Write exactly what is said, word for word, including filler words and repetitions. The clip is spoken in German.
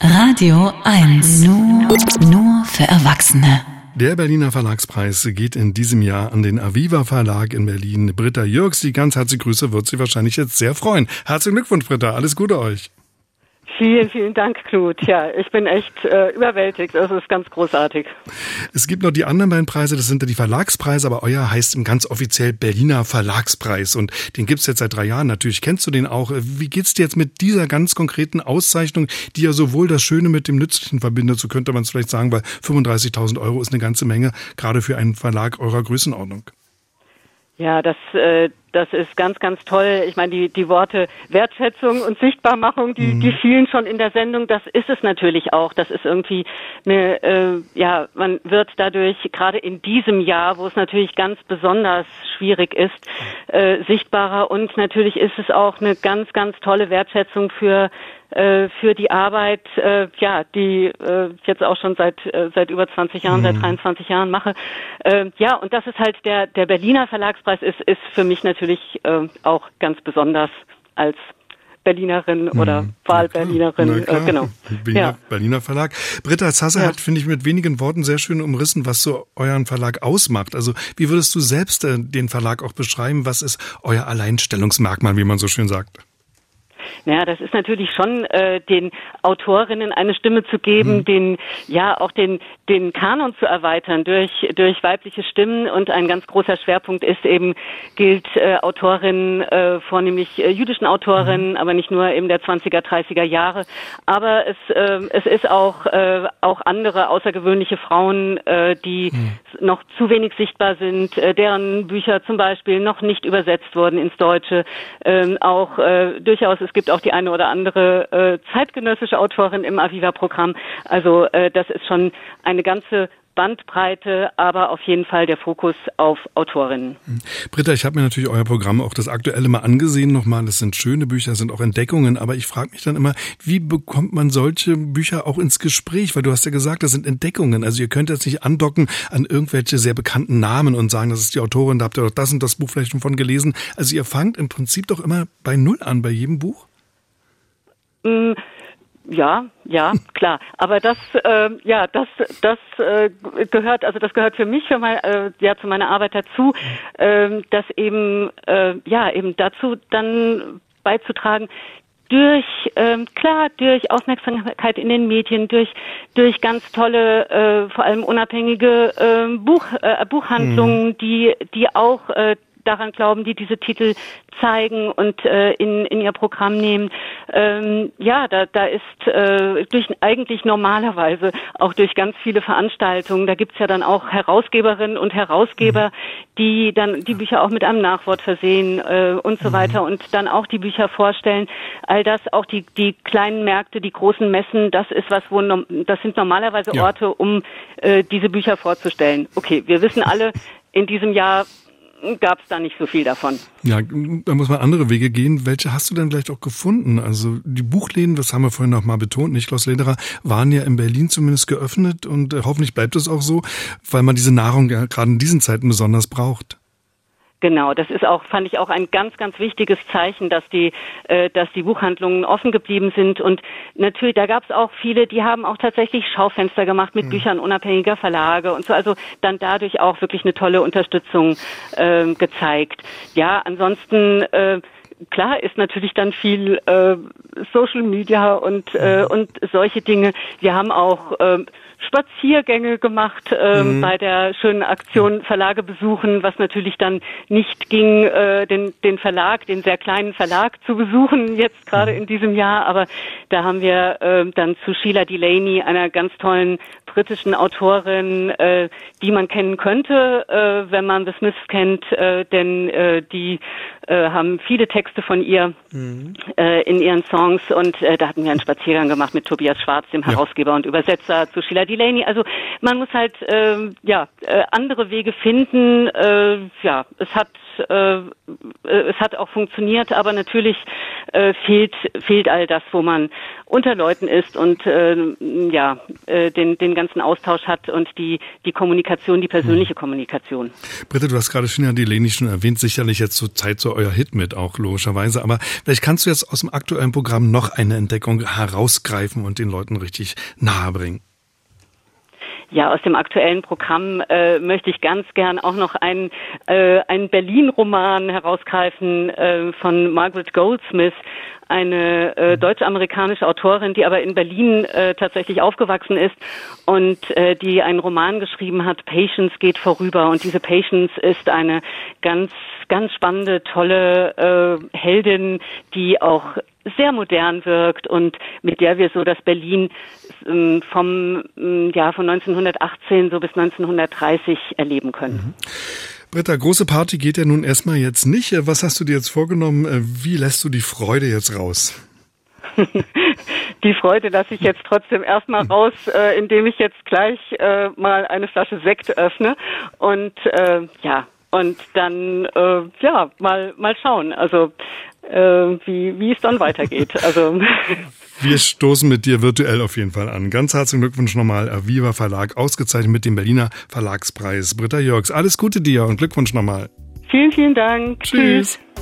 Radio eins. Nur, nur für Erwachsene. Der Berliner Verlagspreis geht in diesem Jahr an den Aviva Verlag in Berlin. Britta Jürgs, die ganz herzliche Grüße, wird Sie wahrscheinlich jetzt sehr freuen. Herzlichen Glückwunsch, Britta. Alles Gute euch. Vielen, vielen Dank, Knut. Ja, ich bin echt äh, überwältigt. Das ist ganz großartig. Es gibt noch die anderen beiden Preise, das sind ja die Verlagspreise, aber euer heißt im ganz offiziell Berliner Verlagspreis und den gibt's jetzt seit drei Jahren. Natürlich kennst du den auch. Wie geht's dir jetzt mit dieser ganz konkreten Auszeichnung, die ja sowohl das Schöne mit dem Nützlichen verbindet, so könnte man es vielleicht sagen, weil fünfunddreißigtausend Euro ist eine ganze Menge, gerade für einen Verlag eurer Größenordnung. Ja, das, äh, das ist ganz, ganz toll. Ich meine, die, die Worte Wertschätzung und Sichtbarmachung, die, mhm. die fielen schon in der Sendung. Das ist es natürlich auch. Das ist irgendwie eine, äh, ja, man wird dadurch gerade in diesem Jahr, wo es natürlich ganz besonders schwierig ist, äh, sichtbarer. Und natürlich ist es auch eine ganz, ganz tolle Wertschätzung für für die Arbeit, äh, ja, die äh, ich jetzt auch schon seit äh, seit über zwanzig Jahren, mhm. seit dreiundzwanzig Jahren mache. Äh, ja, und das ist halt der der Berliner Verlagspreis ist ist für mich natürlich äh, auch ganz besonders als Berlinerin oder mhm. Wahlberlinerin, äh, genau. Berliner, ja. Berliner Verlag. Britta Zasse ja. hat, finde ich, mit wenigen Worten sehr schön umrissen, was so euren Verlag ausmacht. Also wie würdest du selbst äh, den Verlag auch beschreiben? Was ist euer Alleinstellungsmerkmal, wie man so schön sagt? Naja, das ist natürlich schon, äh, den Autorinnen eine Stimme zu geben, mhm. den, ja, auch den, den Kanon zu erweitern durch, durch weibliche Stimmen. Und ein ganz großer Schwerpunkt ist eben, gilt äh, Autorinnen, äh, vornehmlich äh, jüdischen Autorinnen, mhm. aber nicht nur eben der zwanziger, dreißiger Jahre. Aber es, äh, es ist auch, äh, auch andere außergewöhnliche Frauen, äh, die mhm. noch zu wenig sichtbar sind, äh, deren Bücher zum Beispiel noch nicht übersetzt wurden ins Deutsche. Ähm, auch äh, durchaus, es gibt auch die eine oder andere äh, zeitgenössische Autorin im Aviva-Programm. Also äh, das ist schon eine ganze Bandbreite, aber auf jeden Fall der Fokus auf Autorinnen. Britta, ich habe mir natürlich euer Programm, auch das Aktuelle mal angesehen nochmal. Das sind schöne Bücher, sind auch Entdeckungen, aber ich frage mich dann immer, wie bekommt man solche Bücher auch ins Gespräch? Weil du hast ja gesagt, das sind Entdeckungen. Also ihr könnt jetzt nicht andocken an irgendwelche sehr bekannten Namen und sagen, das ist die Autorin, da habt ihr doch das und das Buch vielleicht schon von gelesen. Also ihr fangt im Prinzip doch immer bei Null an, bei jedem Buch? Mm. Ja, ja, klar. Aber das, äh, ja, das, das äh, gehört, also das gehört für mich, für mein, äh, ja, zu meiner Arbeit dazu, äh, dass eben, äh, ja, eben dazu dann beizutragen, durch, äh, klar, durch Aufmerksamkeit in den Medien, durch, durch ganz tolle, äh, vor allem unabhängige äh, Buch, äh, Buchhandlungen, mhm. die, die auch äh, daran glauben, die diese Titel zeigen und äh, in in ihr Programm nehmen. Ähm, ja, da da ist äh, durch eigentlich normalerweise auch durch ganz viele Veranstaltungen, da gibt's ja dann auch Herausgeberinnen und Herausgeber, mhm. die dann die Bücher auch mit einem Nachwort versehen äh, und so mhm. weiter und dann auch die Bücher vorstellen. All das, auch die die kleinen Märkte, die großen Messen, das ist was, wo das sind normalerweise ja. Orte, um äh, diese Bücher vorzustellen. Okay, wir wissen alle, in diesem Jahr gab es da nicht so viel davon. Ja, da muss man andere Wege gehen. Welche hast du denn vielleicht auch gefunden? Also die Buchläden, das haben wir vorhin noch mal betont, Niklas Lederer, waren ja in Berlin zumindest geöffnet und äh, hoffentlich bleibt es auch so, weil man diese Nahrung ja gerade in diesen Zeiten besonders braucht. Genau, das ist auch, fand ich auch ein ganz, ganz wichtiges Zeichen, dass die, äh, dass die Buchhandlungen offen geblieben sind. Und natürlich, da gab es auch viele, die haben auch tatsächlich Schaufenster gemacht mit mhm. Büchern unabhängiger Verlage und so. Also dann dadurch auch wirklich eine tolle Unterstützung äh, gezeigt. Ja, ansonsten äh, klar ist natürlich dann viel äh, Social Media und äh, und solche Dinge. Wir haben auch äh, Spaziergänge gemacht äh, mhm. bei der schönen Aktion Verlage besuchen, was natürlich dann nicht ging, äh, den den Verlag, den sehr kleinen Verlag zu besuchen, jetzt gerade in diesem Jahr. Aber da haben wir äh, dann zu Sheila Delaney, einer ganz tollen britischen Autorin, äh, die man kennen könnte, äh, wenn man The Smiths kennt, äh, denn äh, die äh, haben viele Texte von ihr mhm. äh, in ihren Songs und äh, da hatten wir einen Spaziergang gemacht mit Tobias Schwarz, dem Herausgeber ja. und Übersetzer zu Sheila Delaney. Also man muss halt äh, ja äh, andere Wege finden. Äh, ja, es hat äh, es hat auch funktioniert, aber natürlich äh, fehlt fehlt all das, wo man unter Leuten ist und äh, ja äh, den den ganzen Austausch hat und die die Kommunikation, die persönliche Kommunikation. Britta, du hast gerade schon ja die Leni schon erwähnt, sicherlich jetzt zur Zeit so euer Hit mit auch logischerweise, aber vielleicht kannst du jetzt aus dem aktuellen Programm noch eine Entdeckung herausgreifen und den Leuten richtig nahe bringen. Ja, aus dem aktuellen Programm äh, möchte ich ganz gern auch noch einen, äh, einen Berlin-Roman herausgreifen äh, von Margaret Goldsmith, eine äh, deutsch-amerikanische Autorin, die aber in Berlin äh, tatsächlich aufgewachsen ist und äh, die einen Roman geschrieben hat, Patience geht vorüber. Und diese Patience ist eine ganz, ganz spannende, tolle äh, Heldin, die auch sehr modern wirkt und mit der wir so das Berlin ähm, vom ähm, ja von neunzehnhundertachtzehn so bis neunzehnhundertdreißig erleben können. Mhm. Britta, große Party geht ja nun erstmal jetzt nicht. Was hast du dir jetzt vorgenommen? Wie lässt du die Freude jetzt raus? Die Freude lasse ich jetzt trotzdem erstmal raus, äh, indem ich jetzt gleich äh, mal eine Flasche Sekt öffne und äh, ja und dann äh, ja mal mal schauen. Also Äh, wie, wie es dann weitergeht. Also wir stoßen mit dir virtuell auf jeden Fall an. Ganz herzlichen Glückwunsch nochmal, Aviva Verlag, ausgezeichnet mit dem Berliner Verlagspreis. Britta Jörgs, alles Gute dir und Glückwunsch nochmal. Vielen, vielen Dank. Tschüss. Tschüss.